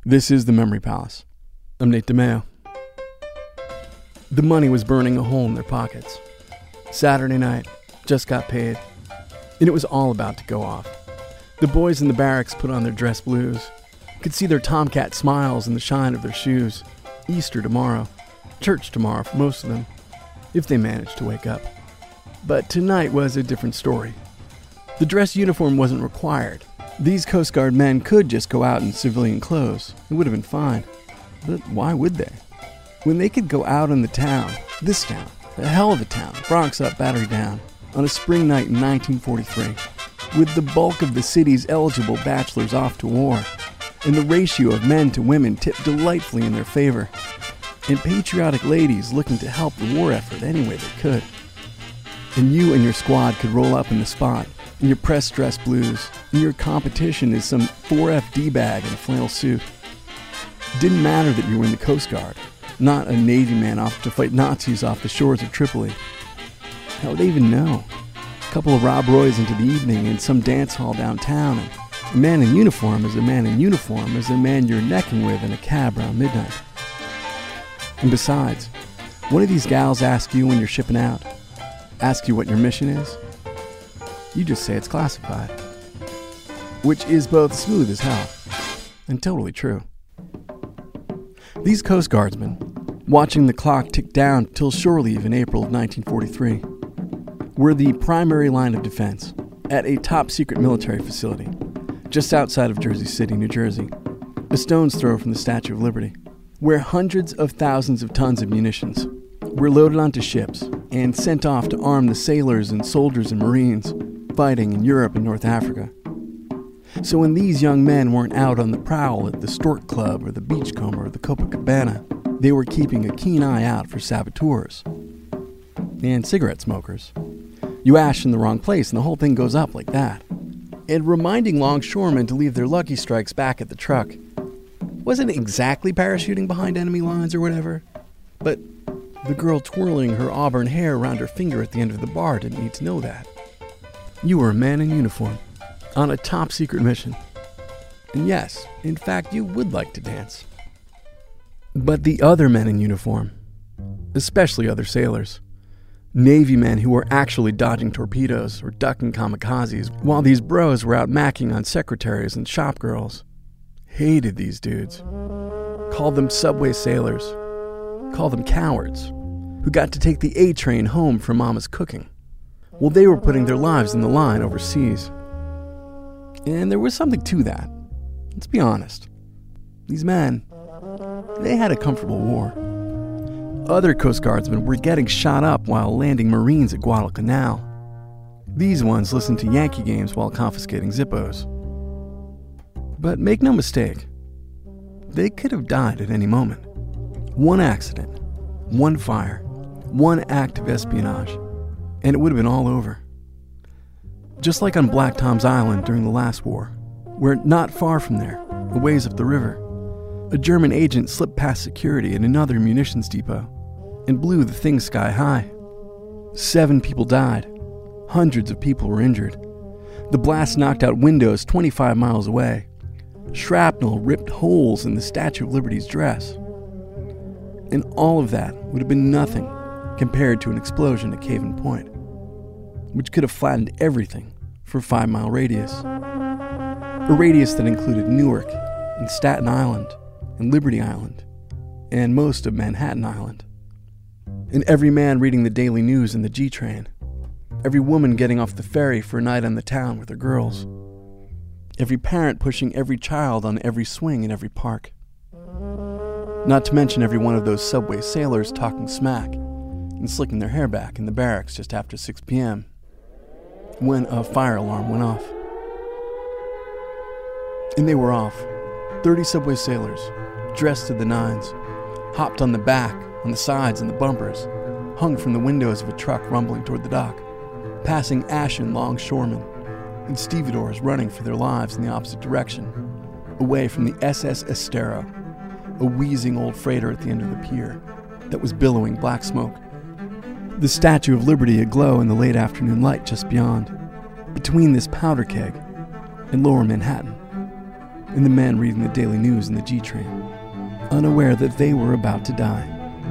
This is the Memory Palace. I'm Nate DeMeo. The money was burning a hole in their pockets. Saturday night, just got paid, and it was all about to go off. The boys in the barracks put on their dress blues. Could see their tomcat smiles in the shine of their shoes. Easter tomorrow. Church tomorrow for most of them, if they managed to wake up. But tonight was a different story. The dress uniform wasn't required. These Coast Guard men could just go out in civilian clothes. It would have been fine. But why would they? When they could go out in the town, this town, the hell of a town, Bronx up, Battery down, on a spring night in 1943, with the bulk of the city's eligible bachelors off to war, and the ratio of men to women tipped delightfully in their favor, and patriotic ladies looking to help the war effort any way they could. And you and your squad could roll up in the spot, in your press dress blues, and your competition is some 4F D-bag in a flannel suit. It didn't matter that you were in the Coast Guard, not a Navy man off to fight Nazis off the shores of Tripoli. How would they even know? A couple of Rob Roys into the evening in some dance hall downtown, and a man in uniform is a man in uniform is a man you're necking with in a cab around midnight. And besides, one of these gals ask you when you're shipping out, ask you what your mission is, you just say it's classified. Which is both smooth as hell and totally true. These Coast Guardsmen, watching the clock tick down till shore leave in April of 1943, were the primary line of defense at a top-secret military facility just outside of Jersey City, New Jersey, a stone's throw from the Statue of Liberty, where hundreds of thousands of tons of munitions were loaded onto ships and sent off to arm the sailors and soldiers and Marines fighting in Europe and North Africa. So when these young men weren't out on the prowl at the Stork Club or the Beachcomber or the Copacabana, they were keeping a keen eye out for saboteurs and cigarette smokers. You ash in the wrong place and the whole thing goes up like that. And reminding longshoremen to leave their lucky strikes back at the truck wasn't exactly parachuting behind enemy lines or whatever, but the girl twirling her auburn hair around her finger at the end of the bar didn't need to know that. You were a man in uniform, on a top-secret mission. And yes, in fact, you would like to dance. But the other men in uniform, especially other sailors, Navy men who were actually dodging torpedoes or ducking kamikazes, while these bros were out macking on secretaries and shop girls, hated these dudes. Called them subway sailors. Called them cowards, who got to take the A train home from mama's cooking. Well, they were putting their lives in the line overseas. And there was something to that. Let's be honest. These men, they had a comfortable war. Other Coast Guardsmen were getting shot up while landing Marines at Guadalcanal. These ones listened to Yankee games while confiscating Zippos. But make no mistake, they could have died at any moment. One accident, one fire, one act of espionage, and it would have been all over. Just like on Black Tom's Island during the last war, where not far from there, a ways up the river, a German agent slipped past security at another munitions depot and blew the thing sky high. 7 people died. Hundreds of people were injured. The blast knocked out windows 25 miles away. Shrapnel ripped holes in the Statue of Liberty's dress. And all of that would have been nothing compared to an explosion at Caven Point, which could have flattened everything for a 5-mile radius. A radius that included Newark and Staten Island and Liberty Island and most of Manhattan Island. And every man reading the daily news in the G-train. Every woman getting off the ferry for a night on the town with her girls. Every parent pushing every child on every swing in every park. Not to mention every one of those subway sailors talking smack and slicking their hair back in the barracks just after 6 p.m. when a fire alarm went off. And they were off. 30 subway sailors, dressed to the nines, hopped on the back, on the sides, and the bumpers, hung from the windows of a truck rumbling toward the dock, passing ashen longshoremen and stevedores running for their lives in the opposite direction, away from the SS Estero, a wheezing old freighter at the end of the pier that was billowing black smoke. The Statue of Liberty aglow in the late afternoon light just beyond, between this powder keg and lower Manhattan. and the men reading the daily news in the G-train, unaware that they were about to die.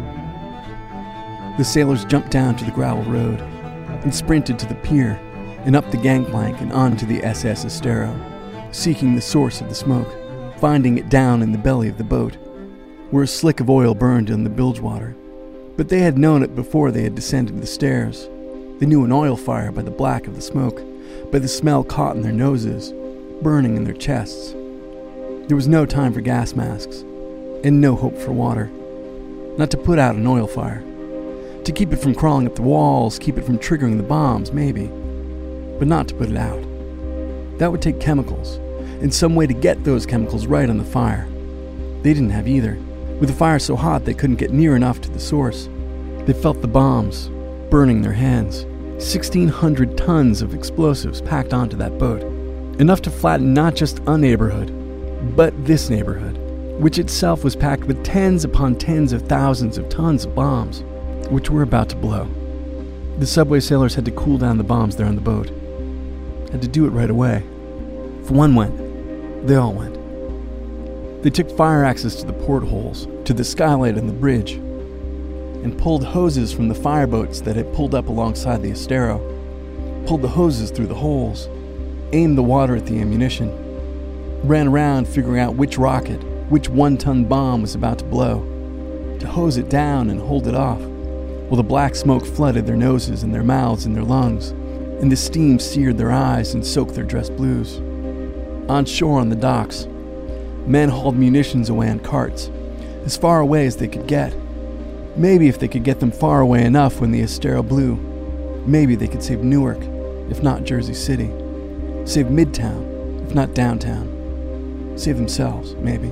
The sailors jumped down to the gravel road and sprinted to the pier and up the gangplank and onto the SS Estero, seeking the source of the smoke, finding it down in the belly of the boat, where a slick of oil burned in the bilge water. But they had known it before they had descended the stairs. They knew an oil fire by the black of the smoke, by the smell caught in their noses, burning in their chests. There was no time for gas masks, and no hope for water. Not to put out an oil fire. To keep it from crawling up the walls, keep it from triggering the bombs, maybe. But not to put it out. That would take chemicals, and some way to get those chemicals right on the fire. They didn't have either. With the fire so hot they couldn't get near enough to the source. They felt the bombs burning their hands. 1,600 tons of explosives packed onto that boat. Enough to flatten not just a neighborhood, but this neighborhood, which itself was packed with tens upon tens of thousands of tons of bombs, which were about to blow. The subway sailors had to cool down the bombs there on the boat. Had to do it right away. If one went, they all went. They took fire axes to the portholes, to the skylight and the bridge, and pulled hoses from the fireboats that had pulled up alongside the Estero, pulled the hoses through the holes, aimed the water at the ammunition, ran around figuring out which rocket, which one-ton bomb was about to blow, to hose it down and hold it off, while the black smoke flooded their noses and their mouths and their lungs, and the steam seared their eyes and soaked their dress blues. On shore on the docks, men hauled munitions away on carts, as far away as they could get. Maybe if they could get them far away enough when the Estero blew, maybe they could save Newark, if not Jersey City. Save Midtown, if not downtown. Save themselves, maybe.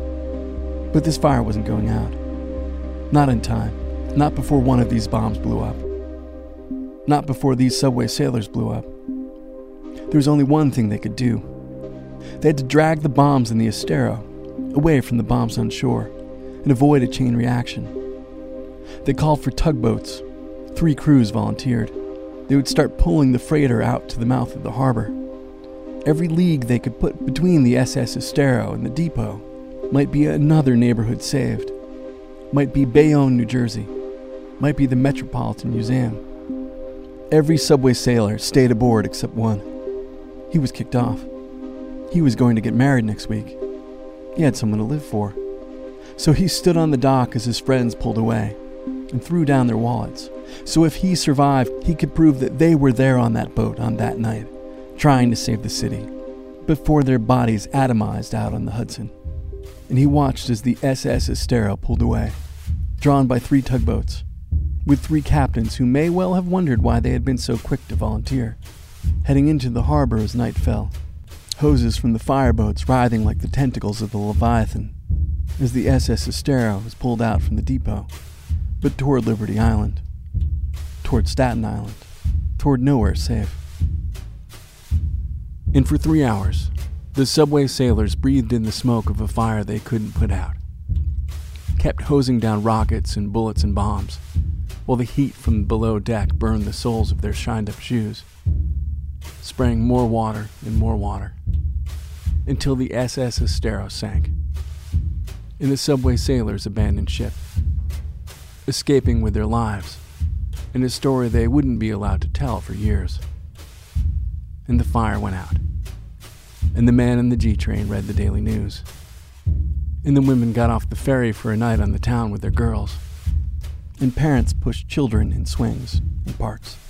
But this fire wasn't going out. Not in time. Not before one of these bombs blew up. Not before these subway sailors blew up. There was only one thing they could do. They had to drag the bombs in the Estero away from the bombs on shore and avoid a chain reaction. They called for tugboats. 3 crews volunteered. They would start pulling the freighter out to the mouth of the harbor. Every league they could put between the SS Estero and the depot might be another neighborhood saved. Might be Bayonne, New Jersey. Might be the Metropolitan Museum. Every subway sailor stayed aboard except one. He was kicked off. He was going to get married next week. He had someone to live for. So he stood on the dock as his friends pulled away and threw down their wallets. So if he survived, he could prove that they were there on that boat on that night, trying to save the city, before their bodies atomized out on the Hudson. And he watched as the SS Estero pulled away, drawn by 3 tugboats, with 3 captains who may well have wondered why they had been so quick to volunteer, heading into the harbor as night fell, hoses from the fireboats writhing like the tentacles of the Leviathan, as the SS Estero was pulled out from the depot, but toward Liberty Island, toward Staten Island, toward nowhere safe. And for 3 hours, the subway sailors breathed in the smoke of a fire they couldn't put out, kept hosing down rockets and bullets and bombs, while the heat from below deck burned the soles of their shined-up shoes, spraying more water and more water, until the SS Estero sank, and the subway sailors abandoned ship, escaping with their lives, in a story they wouldn't be allowed to tell for years. And the fire went out, and the man in the G-train read the daily news, and the women got off the ferry for a night on the town with their girls, and parents pushed children in swings and parks.